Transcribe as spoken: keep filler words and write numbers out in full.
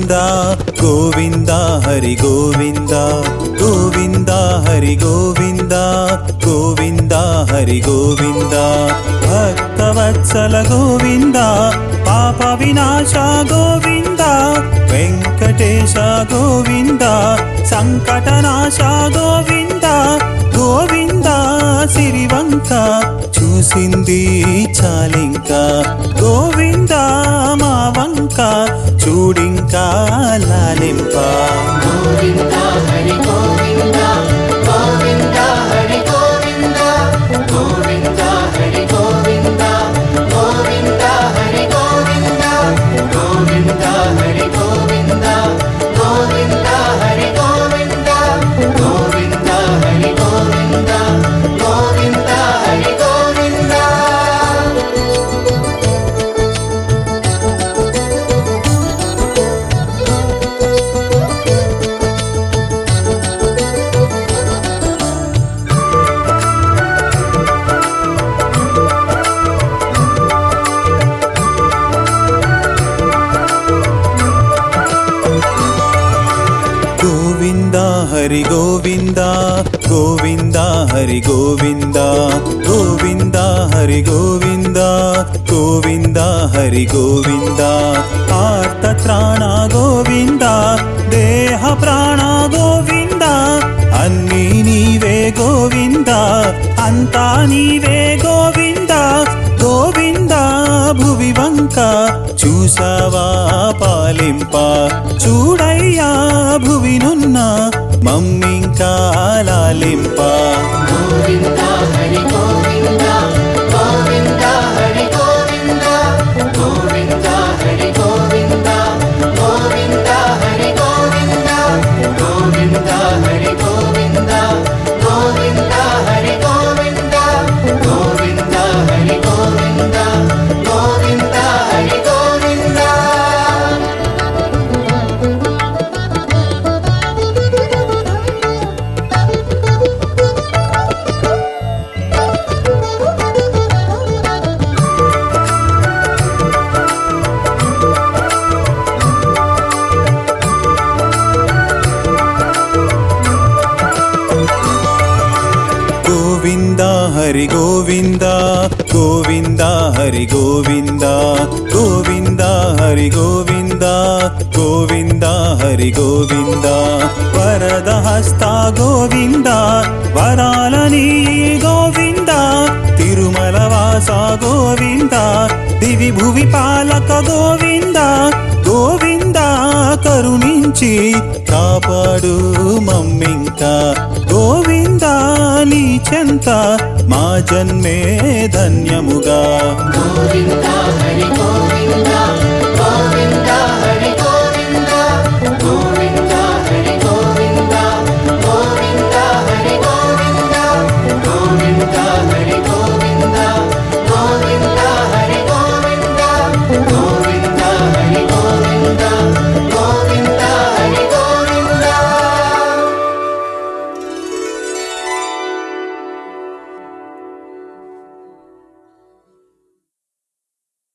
గోవిందా గోవిందా హరి గోవిందా గోవిందా హరి గోవిందా గోవిందా హరి గోవిందా భక్తవత్సల గోవిందా పాప వినాశ గోవిందా వెంకటేశ గోవిందా సంకటనాశ గోవిందా గోవిందా సిరివంక చూసింది చాలింకా గోవిందా మా వంక చూడింకా లాలింప గోవిందా హరి గోవిందా గోవిందా హరి గోవిందా గోవిందా హరి గోవిందా గోవిందా హరి గోవిందా గోవిందా హరి గోవిందా గోవిందా హరి గోవిందా గోవిందా హరి గోవిందా గోవిందా హరి గోవిందా గోవిందా హరి గోవిందా గోవిందా హరి గోవిందా గోవిందా హరి గోవిందా గోవిందా హరి గోవిందా ఆర్త త్రాణ గోవిందా దేహ ప్రాణ గోవిందా అన్నీ నీవే గోవిందా అంతా నీవే గోవిందా గోవిందా భువి వంక చూసావా పాలింప చూడయ్యా భువినున్న మమ్మింకా లాలింప గోవిందా హరి గోవిందా గోవిందా హరి గోవిందా గోవిందా హరి గోవిందా గోవిందా హరి గోవిందా గోవిందా హరి గోవిందా గోవిందా హరి గోవిందా గోవిందా హరి గోవిందా గోవిందా హరి గోవిందా గోవిందా హరి గోవిందా గోవిందా హరి గోవిందా గోవిందా హరి గోవిందా గోవిందా హరి గోవిందా వరద హస్త గోవిందా వరాలని గోవిందా తిరుమల వాస గోవిందా దివి భువి పాలక గోవిందా గోవిందా కరుణించి కాపాడు మమ్మింకా గోవిందా నీ చెంత మా జన్మే ధన్యముగా గోవిందా హరి గోవిందా